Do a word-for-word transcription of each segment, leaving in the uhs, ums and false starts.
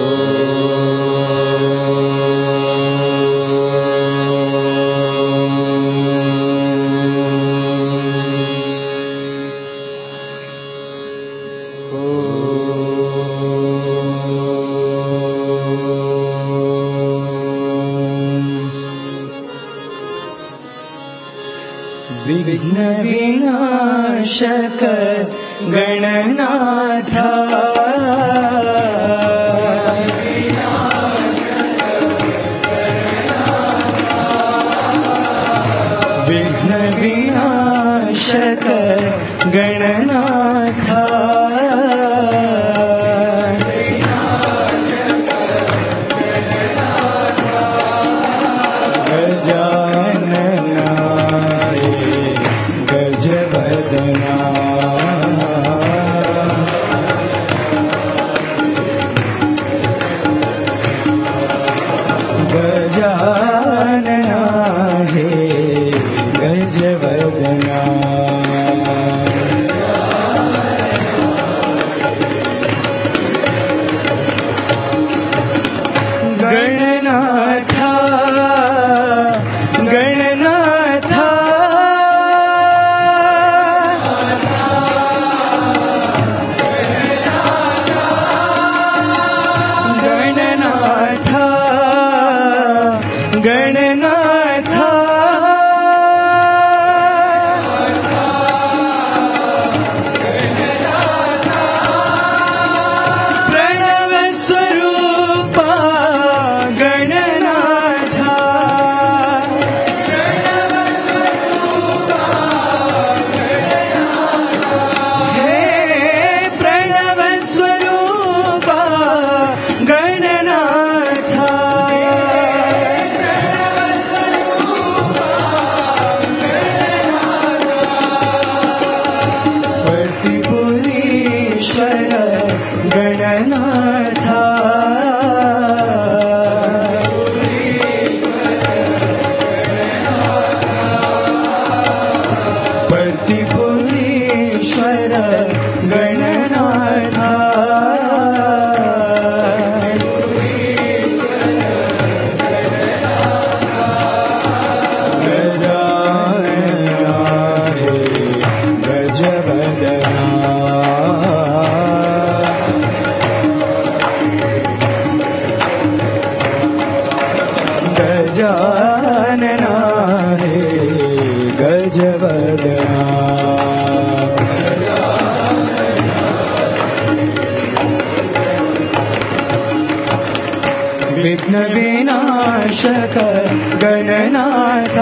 विघ्न विनाशक गणनाथ विघ्न विनाशक गणनाथ विघ्न विनाशक गणनाथ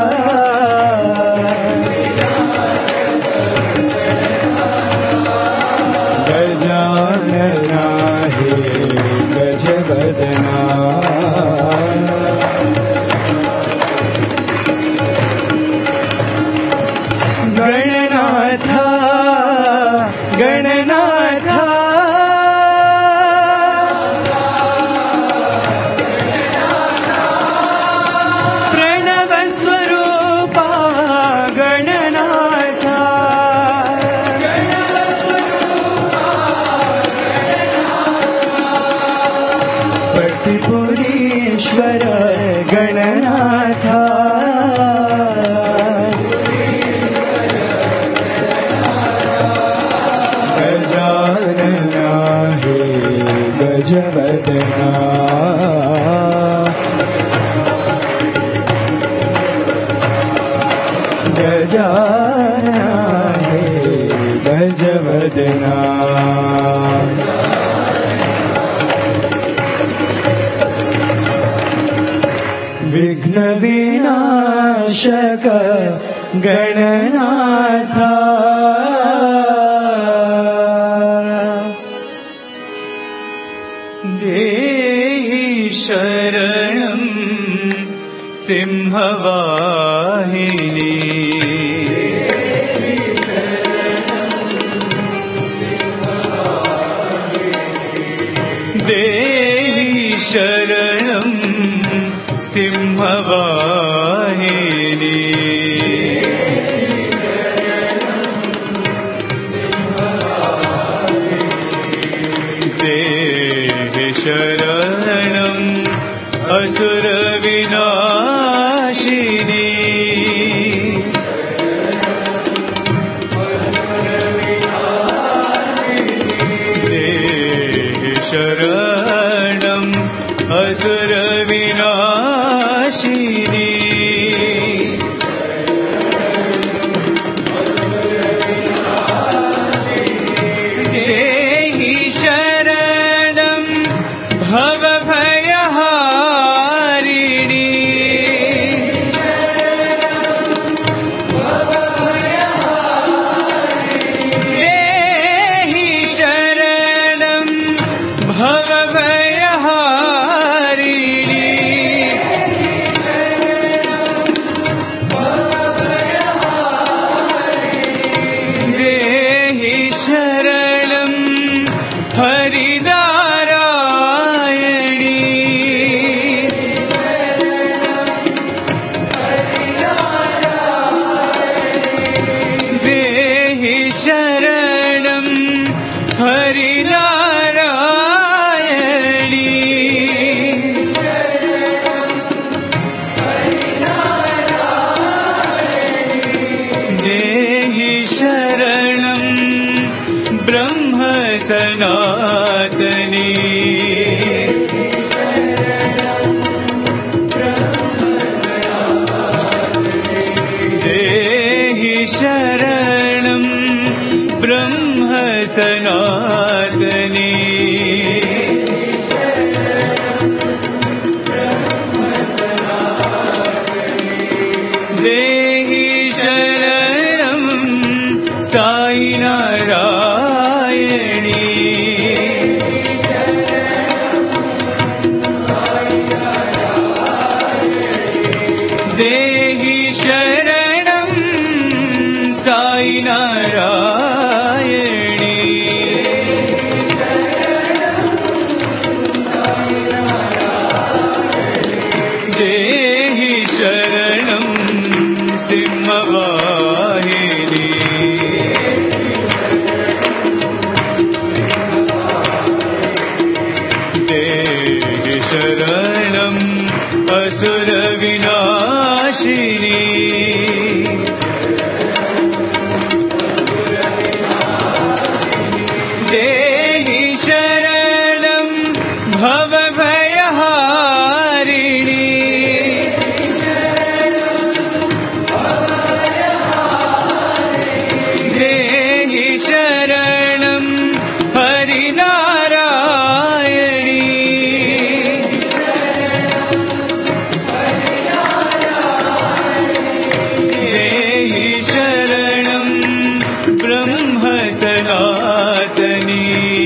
गजानना हे गजवदना गणनाथ गणनाथ प्रतिपुरीश्वर गणनाथ गजानना हे गजवदना गजानना हे गजवदना विघ्न विनाशक गणनाथ देहि शरणं सिंहवाहिनी देहि शरणं सिंहवाहिनी देहि शरणम् असुरविनाशिनी देहि शरणम् असुरविनाशिनी सनातनी देहि शरणं ब्रह्म सनातनी देहि शरणं साई नारायणी देहि शरणं साई नारायणी देहि शरणं सिंहवाहिनी देहि शरणम् असुरविनाशिनी देहि शरणं भवभयहारिणी देहि शरणं हरिनारायणी देहि शरणं ब्रह्म सनातनी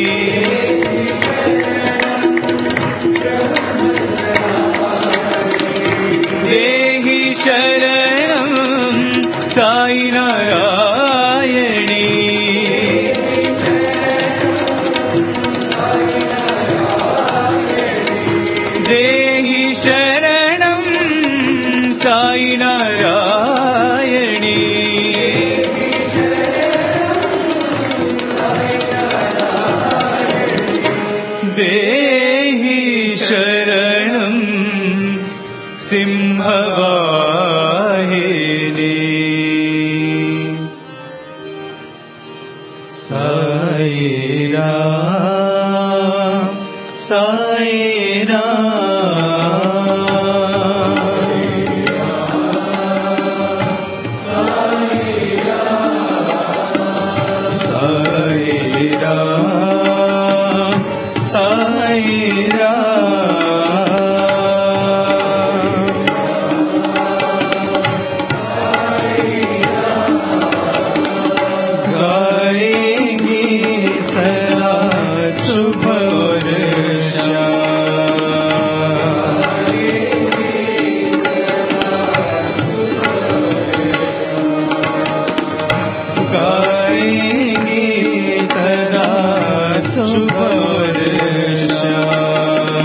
देहि शरणं साई नारायणी देहि शरणं साई नारायणी देहि शरणं सिंहवाहिनी साई राम साई राम साई राम साई गाएंगे सदा शुभ और गाएंगे सदा शुभ और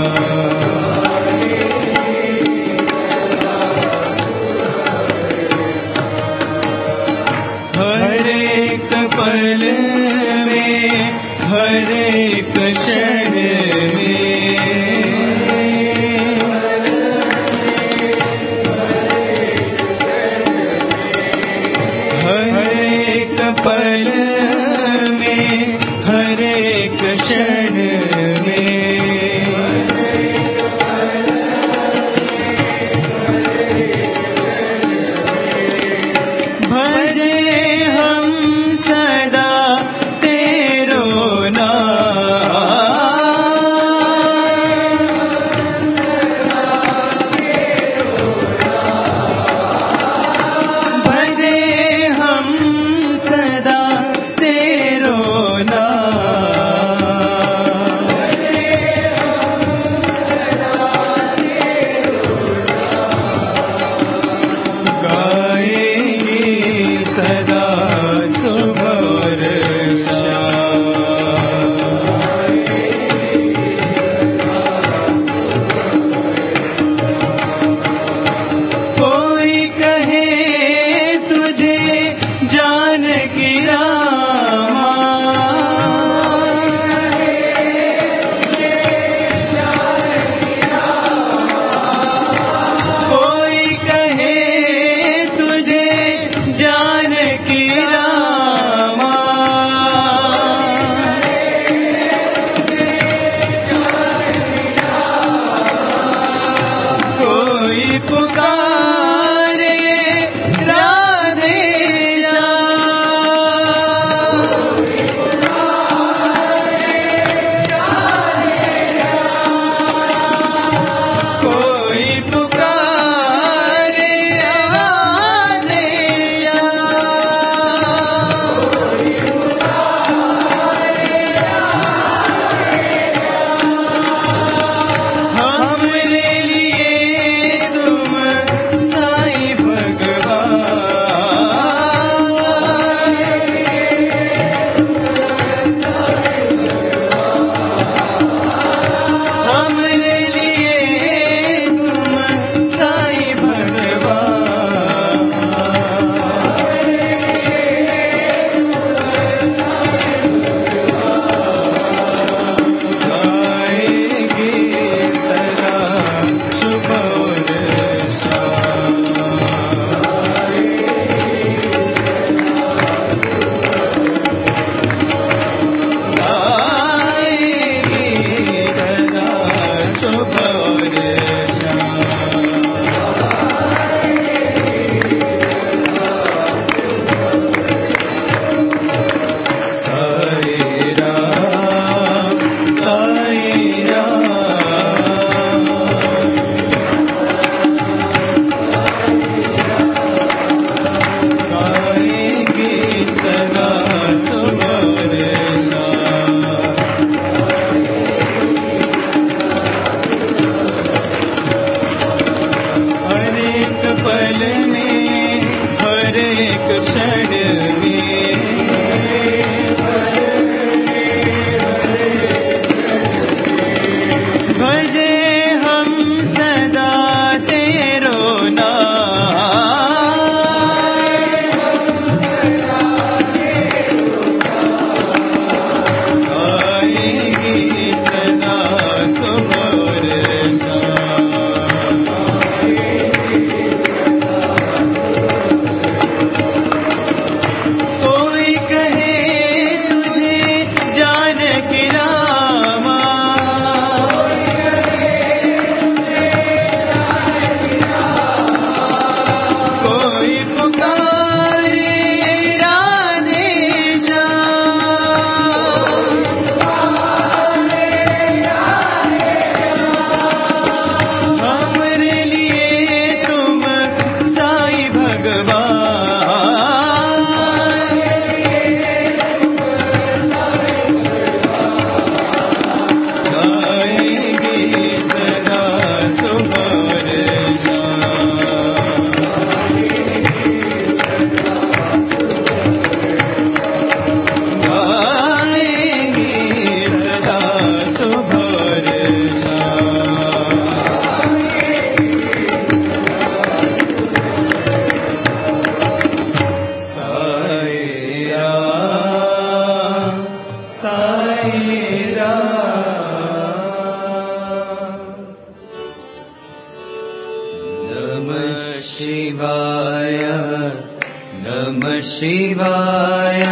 शिवाय नमः शिवाय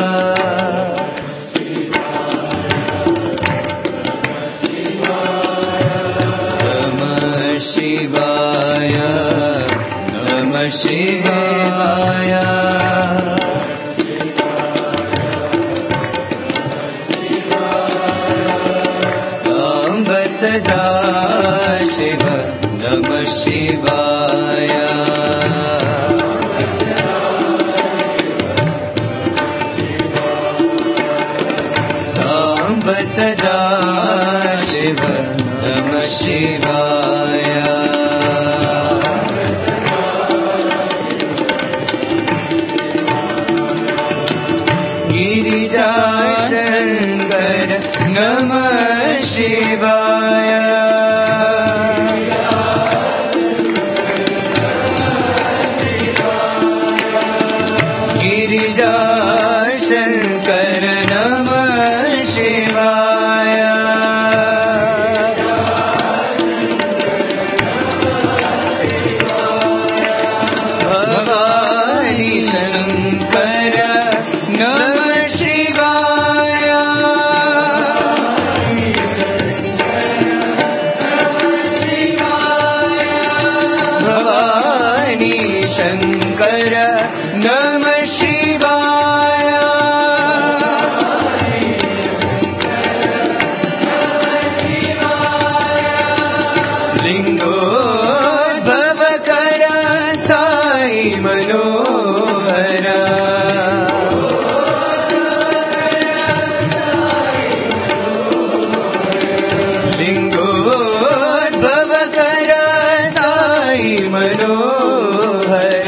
शिवाय नमः शिवाय सांब सदा शिव नमः शिवाय सांब सदा शिव नमः शिवाय गिरिजा शंकर नमः शिवाय गिरिजा शंकर नमः शिवाय भवानी शंकर नमः शिवाय भवानी शंकर नमः शिवाय लिंगोद्भवकर साई मनोहर लिंगोद्भवकर साई मनोहर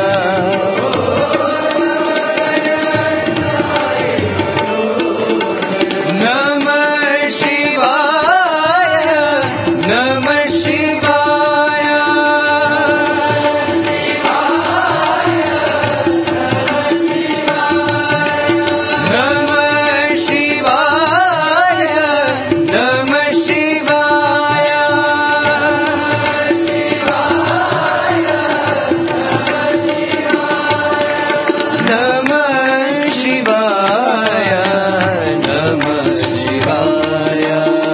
नमः शिवाय नमः शिवाय नमः शिवाय नमः शिवाय नमः शिवाय नमः शिवाय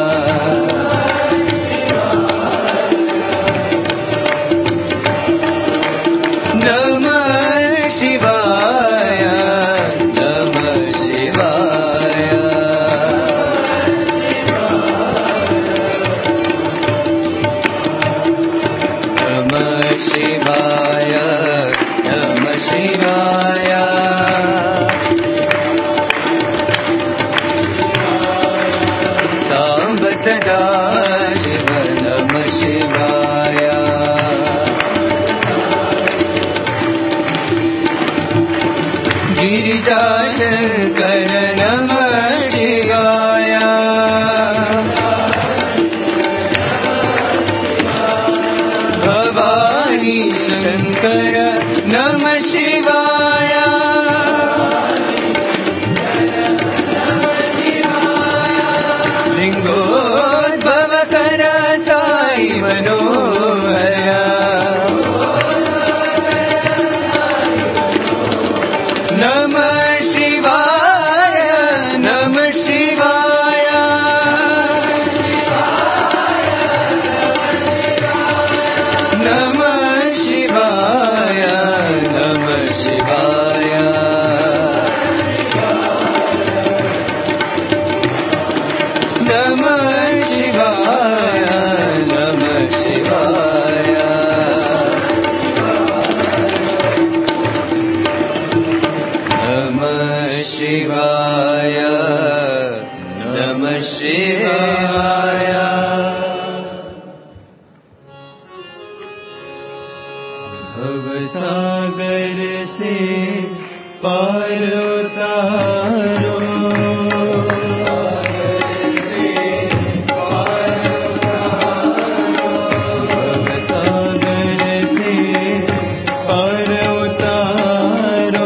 नमः शिवाय नमः शिवाय नमः शिवाय नमः शिवाय सांब सदा शिव नमः शिवाय गिरिजा शंकर नमः शिवाय भवानी शंकर नमः शिवाय लिंगोद्भवकर साई मनोहर नमः शिवाय नमः शिवाय नमः शिवाय नमः शिवाय नमः शिवाय नमः शिवाय नमः शिवाय नमः शिवाय भवसागर से पार उतारो भवसागर से पार उतारो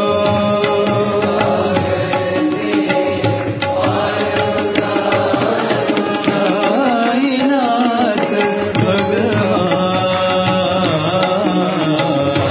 साईनाथ भगवान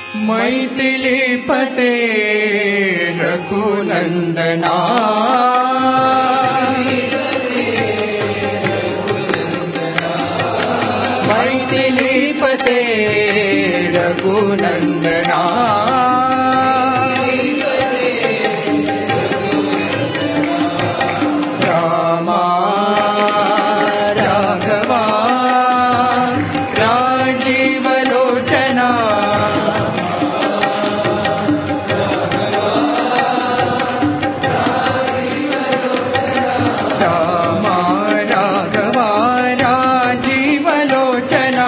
मैथिलीपते रघुनंदना मैथिलीपते रघुनंदना रामा राघवा राजीवलोचना रामा राघवा राजीवलोचना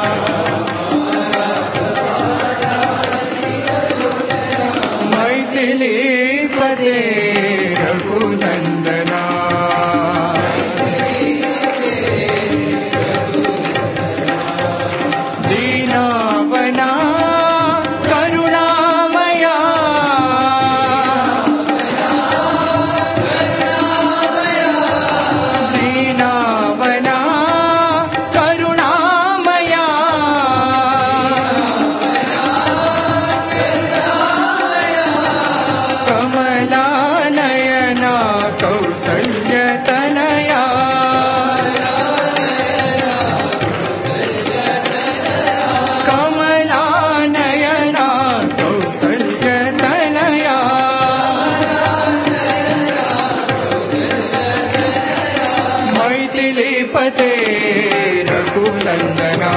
मैथिलीपते रघुनंदना दीनावना करुणामया दीनावना करुणामया कमलानयना कौसल्यतनया कमलानयना कौसल्यतनया मैथिलीपते रघुनंदना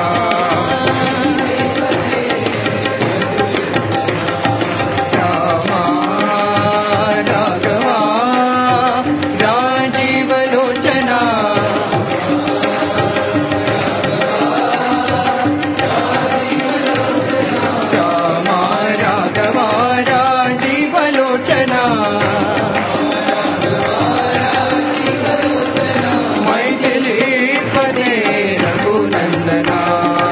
रामा राघवा राजीवलोचना रामा राघवा राजीवलोचना मैथिलीपते रघुनंदना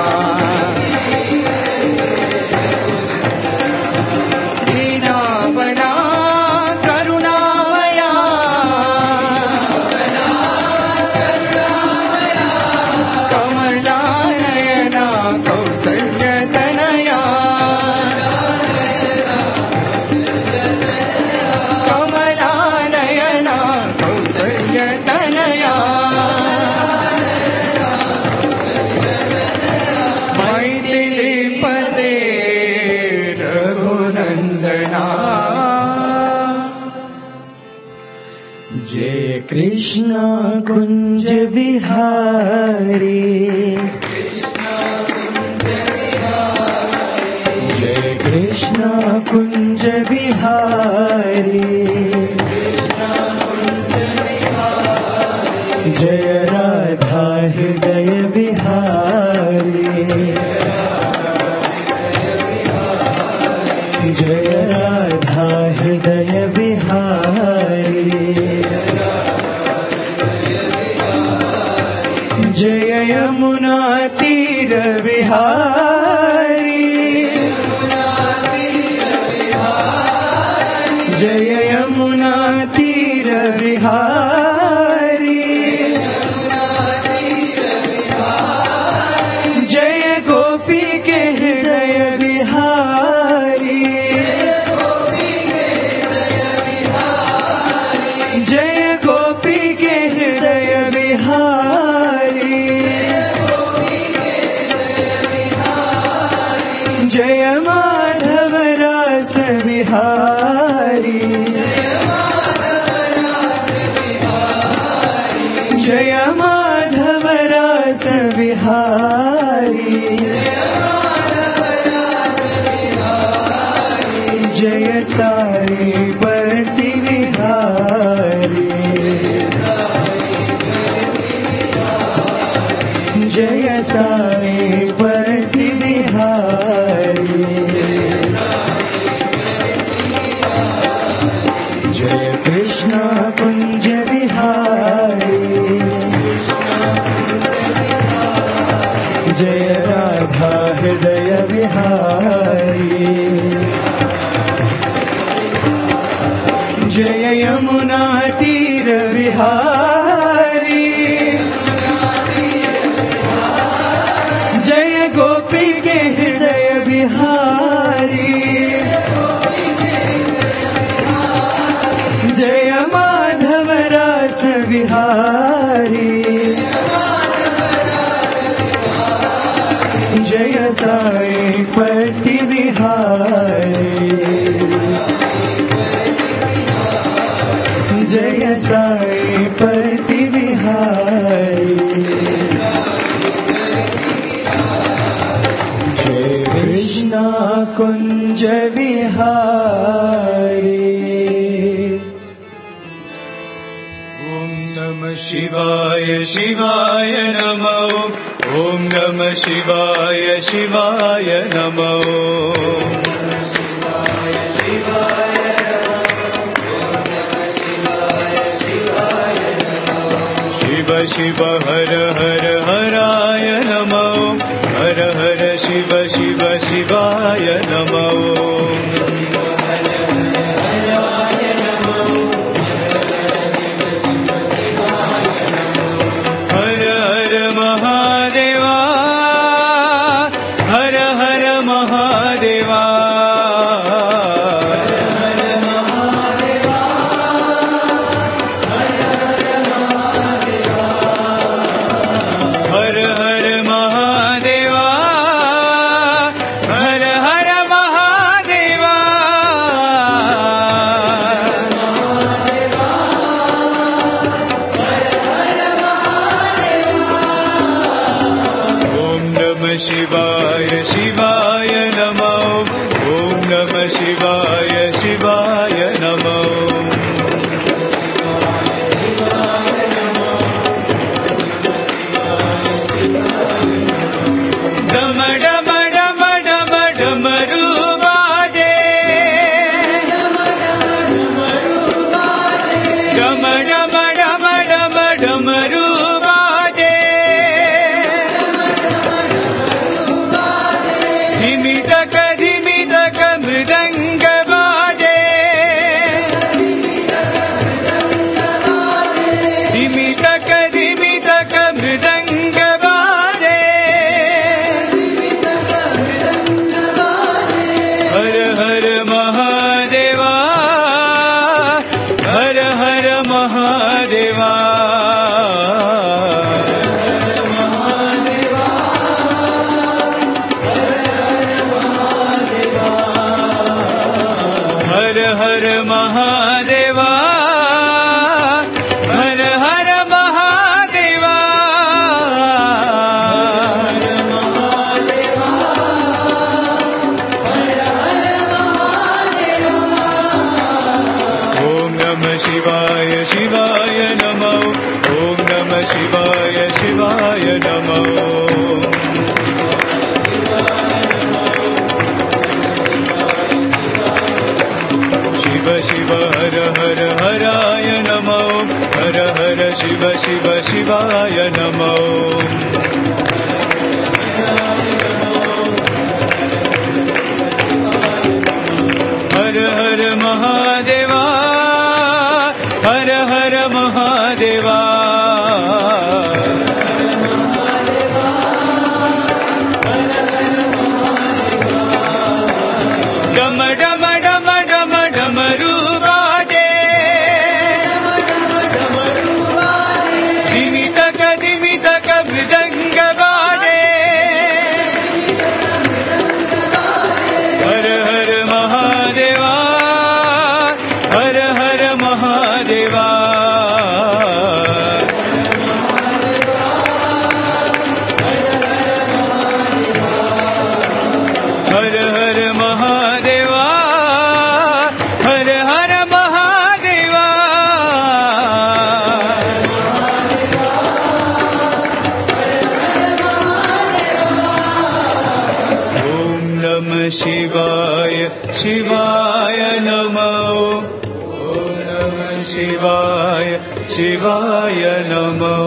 दीनावना करुणामया कमलानयना कौसल्यतनया कमलानयना कौसल्यतनया मैथिलीपते रघुनंदना जय कृष्ण कुंज बिहारी जय कृष्ण कुंज बिहारी जय राधा हृदय बिहारी जय राधा हृदय बिहारी जय यमुना तीर बिहारी जय यमुना तीर बिहारी जय गोपी के हृदय बिहारी जय गोपी के हृदय बिहारी जय माधव रस बिहारी जय माधव रस बिहारी जय साई बरती बिहारी जय साई बरती बिहारी जय कृष्ण कुंज बिहारी जय राधा हृदय बिहारी जय यमुना तीर बिहारी जय गोपी के हृदय बिहारी विहारी जय साई पति विहारी जय साई पति विहारी जय कृष्णा कुंज विहारी। ओम नमः शिवाय शिवाय नमः। ओम नमः शिवाय शिवाय नमः। शिव शिव हर हर हराय नमः। हर हर शिव शिव शिवाय नमः। हर हर महादेवा हर हर महादेवा हर हर महादेवा हर हर महादेवा। ओम नमः शिवाय शिवाय नमः। ओम नमः शिवाय शिवाय नमः। डम डम डम डम डमरू बाजे। डम डम डम डम डमरू बाजे। धिमि तक धिमि तक मृदंग बाजे। धिमि तक धिमि तक मृदंग बाजे। हर हर महादेवा हर हर महादेवा। हर हर महादेवा हर हर महादेवा। ओम नमः शिवाय शिवाय नमः। ओम नमः शिवाय शिवाय नमः। शिव शिव हर हर हराय नमः। हर हर शिव शिव शिवाय नमः। हर हर महादेवा हर हर महादेवा। डम डम डम डम डमरू बाजे। धिमि तक धिमि तक मृदंग बाजे। हर हर महादेवा हर हर महादेवा। हर हर महादेवा हर हर महादेवा। ओम नमः शिवाय शिवाय नमः। ओम नमः शिवाय शिवाय नमः।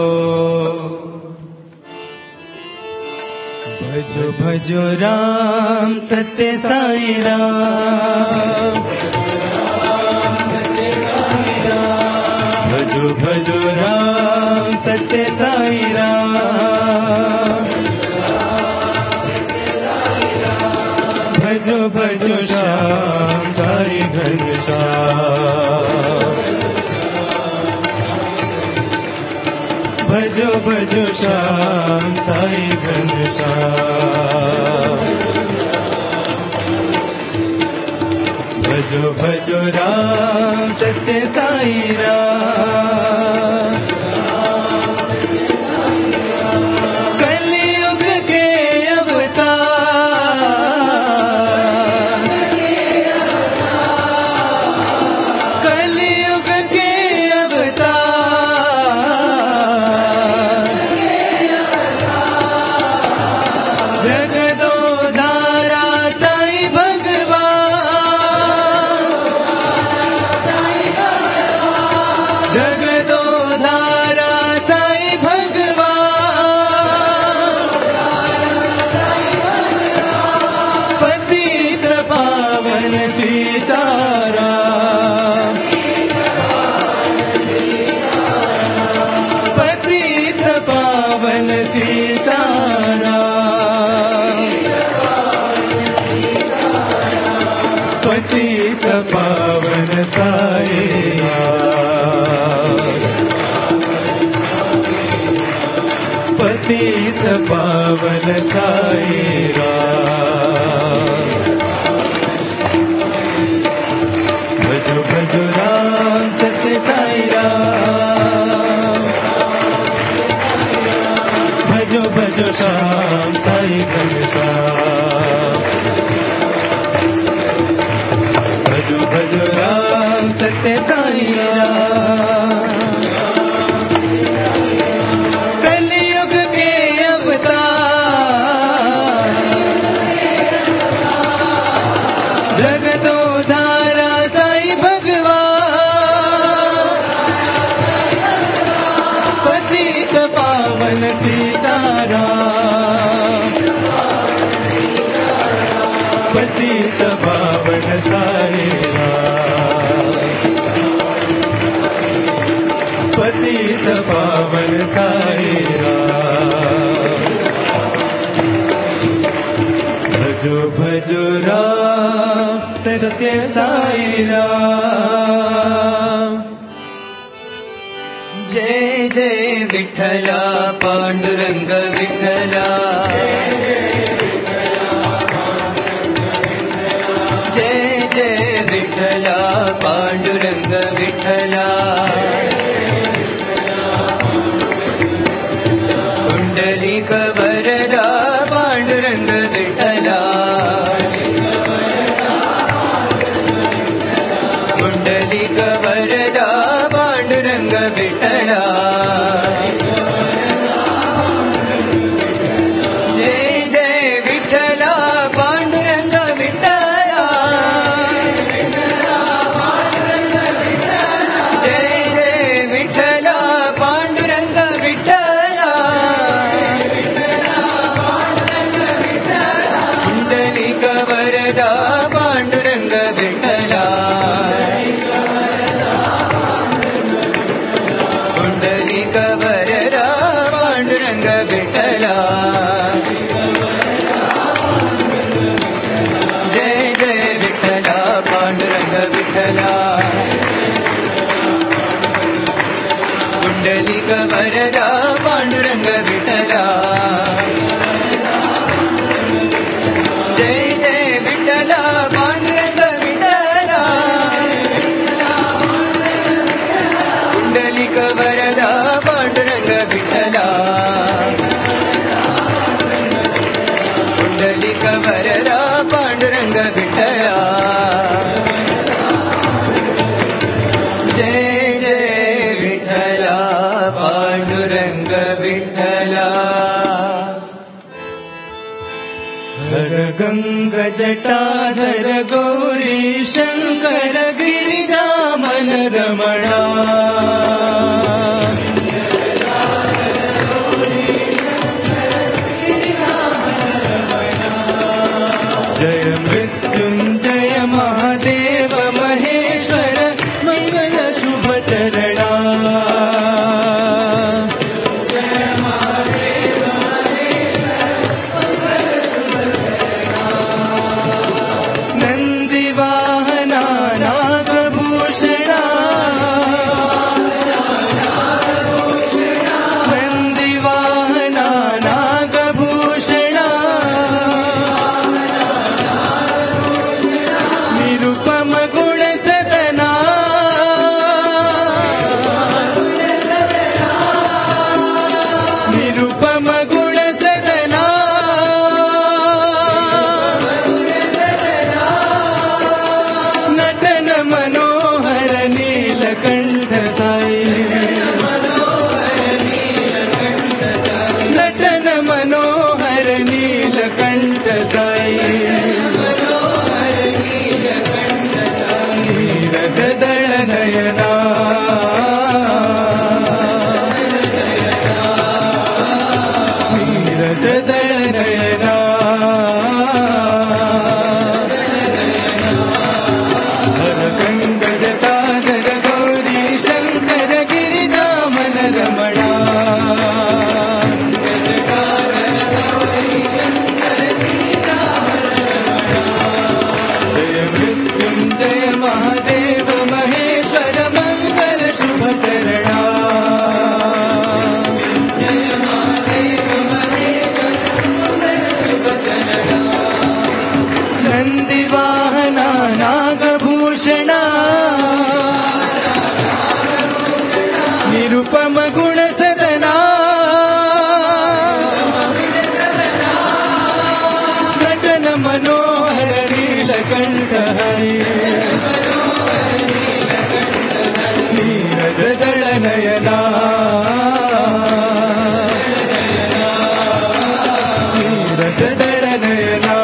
भजो भजो राम सत्य साई राम। भजो भजो राम सत्य साई राम। भजो भजो श्याम साई घनश्याम। भजो भजो श्याम साई घनश्याम भजो भजो राम सत्य साई राम कलयुग के अवतार कलयुग के अवतार जगदोधारा साई भगवान जगदोधारा साई भगवान पतित पावन सीताराम पतित पावन सीताराम पतित पावन साई राम पतित पावन साई राम भजो भजो राम सत्य साई राम भजो भजो श्याम साई घनश्याम भजो भजो राम सत्य साई राम कलयुग के अवतार जगदोधारा साई भगवान पतित पावन सीताराम पतित पावन साई राम पतित पावन साई राम भजो भजो राम सत्य साई राम जय जय विठ्ठला पांडुरंग विठ्ठला जय जय विठ्ठला पांडुरंग विठ्ठला कुंडलिक वरदा पांडुरंग विठ्ठला कुंडलिक वरदा पांडुरंग विठ्ठला जय जय विठ्ठला पांडुरंग विठ्ठला जय जय विठ्ठला पांडुरंग विठ्ठला कुंडलिक वरदा पांडुरंग विठ्ठला कुंडलिक वरदा पांडुरंग विठ्ठला जय जय विठ्ठला पांडुरंग विठ्ठला कुंडलिक वरदा पांडुरंग विठ्ठला जय जय विठ्ठला पांडुरंग विठ्ठला कुंडलिक वरदा पांडुरंग विठ्ठला कुंडलिक वरदा पांडुरंग विठ्ठला जय जय विठ्ठला पांडुरंग विठ्ठला हर गंग जटाधर गौरी शंकर गिरिजामन रमणा जय मृत्युंजय महादेव महेश्वर मंगल शुभ चरणा नंदी वाहना नागभूषणा नयना नीरज दल नयना हर गंग जटाधर गौरी शंकर गिरिधामन रमणा जय मृत्युंजय महादेव महेश्वर मंगल शुभ चरणा नंदी वाहना नागभूषणा निरुपम गुण सदना नटन मनोहर नीलकंठ हरि नीरज दल नयना नीरज दल नयना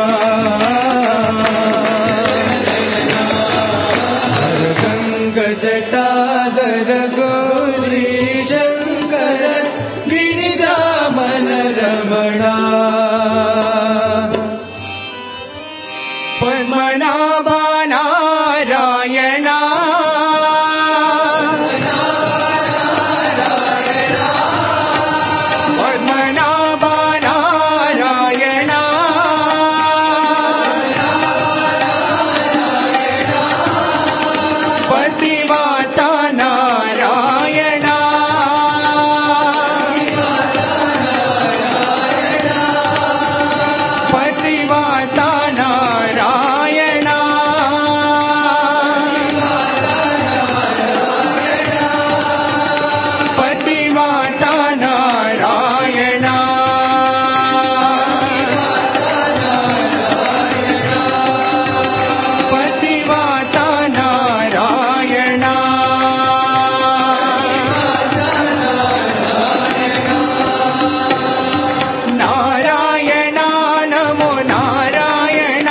हर गंग जटाधर गौरी शंकर गिरिधामन रमणा पद्मनाभा नारायणा पद्मनाभा नारायणा पतिवासा नारायणा पतिवासा नारायणा पतिवासा नारायणा पतिवासा नारायणा नारायणा नमो नारायणा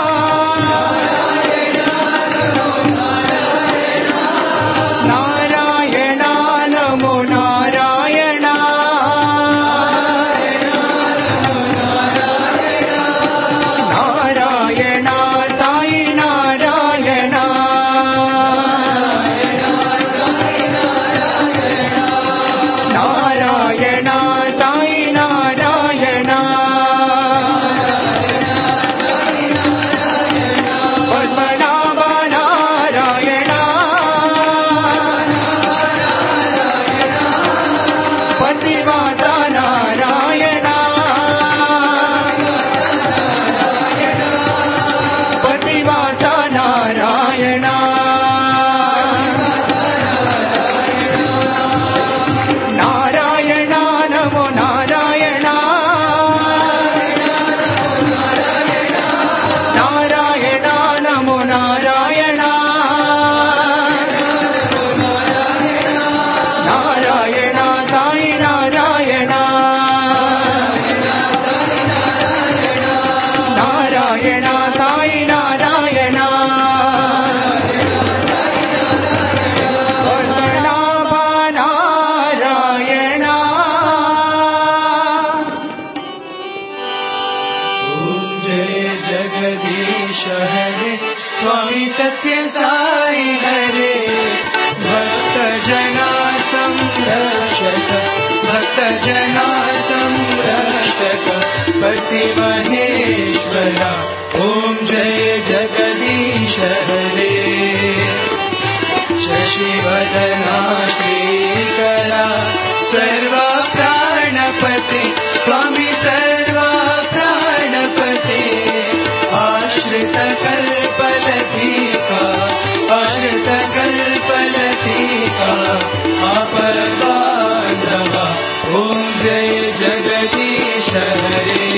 नारायणा नमो नारायणा नारायणा साई नारायणा नारायणा साई नारायणा पद्मनाभा नारायणा पतिवासा नारायणा पतिवासा नारायणा नारायणा नमो नारायणा नारायणा नमो नारायणा नारायणा साई नारायणा नारायणा साई नारायणा पद्मनाभा नारायणा ओम जय जगदीश हरे स्वामी सत्य साई हरे भक्त जना संरक्षक भक्त जना संरक्षक पति महेश्वरा ओम जय जगदीश हरे शशिवदना श्रीकरा सर्वा प्राणपते स्वामी सर्वा प्राणपते आश्रित कल्पलतिका आश्रित कल्पलतिका आपद्बान्धवा ओम जय जगदीश हरे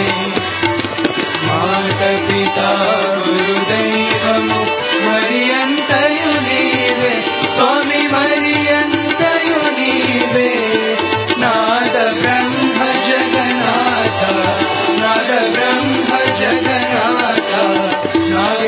माता पिता गुरुदैवमु मरियन्तयु नीवे स्वामी मरियन्तयु नीवे नाद ब्रह्म जगन्नाथ नाद ब्रह्म जगन्नाथ नाद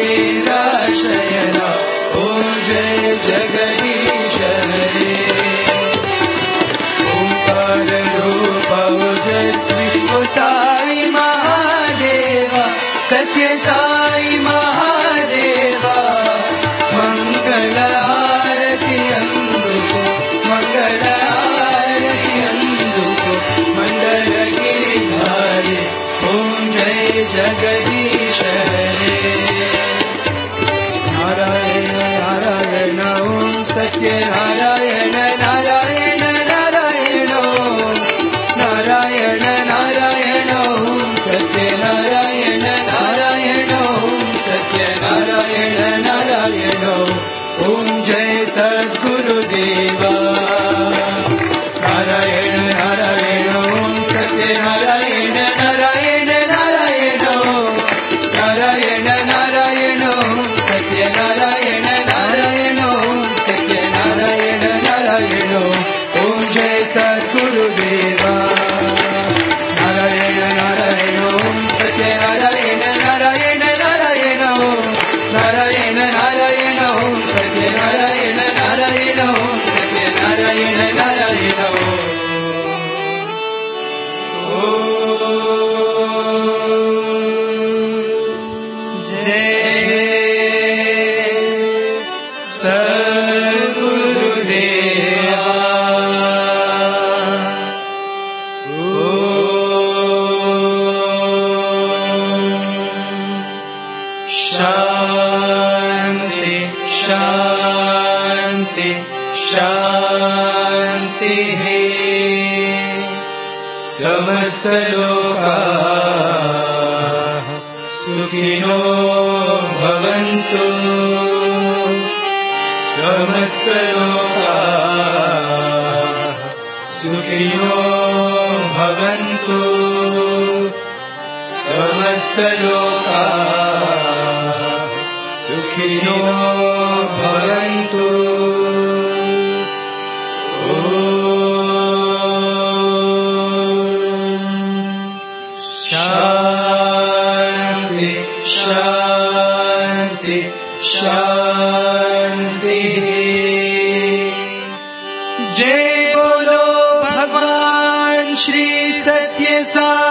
ओम जय सद्गुरुदेवा नारायण नारायण ओम सत्य नारायण नारायण नारायण नारायण नारायण सत्य नारायण नारायण सत्य नारायण नारायण ओम जय सद्गुरुदेवा नारायण नारायण ओम सत्य नारायण नारायण नारायण नारायण नारायण ओम सत्य नारायण नारायण सत्य नारायण नारायण समस्त लोकाः सुखिनो भवन्तु समस्त लोकाः सुखिनो भवन्तु समस्त लोकाः सुखिनो भवन्तु शांति शांति शांति जय बोलो भगवान श्री सत्य साई।